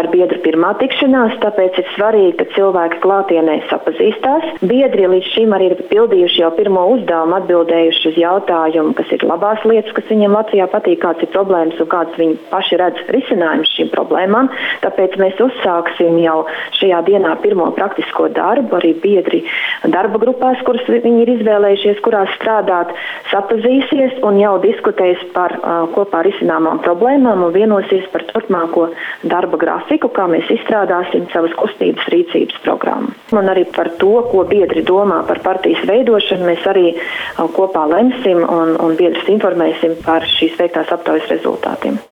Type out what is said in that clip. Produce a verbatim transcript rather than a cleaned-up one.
ir biedru pirmā tikšanās, tāpēc ir svarīgi, ka cilvēki klātienē sapazīstās. Biedri līdz šim arī ir pildījuši jau pirmo uzdevumu, atbildējuši uz jautājumu, kas ir labās lietas, kas viņiem Latvijā patīk, kāds ir problēmas un kāds viņi paši redz risinājumus šīm problēmām. Tāpēc mēs uzsāksim jau šajā dienā pirmo praktisko darbu, arī biedri darba grupās, kuras viņi ir izvēlējušies, kurās strādāt, sapazīsies un jau diskutēs par uh, kopā risināmām problēmām un vienosies par turpmāko darba grafiku, kā mēs izstrādāsim savas kustības rīcības programmu. Un arī par to, ko biedri domā par partijas veidošanu, mēs arī uh, kopā lemsim un, un biedrus informēsim par šīs veiktās aptaujas rezultātiem.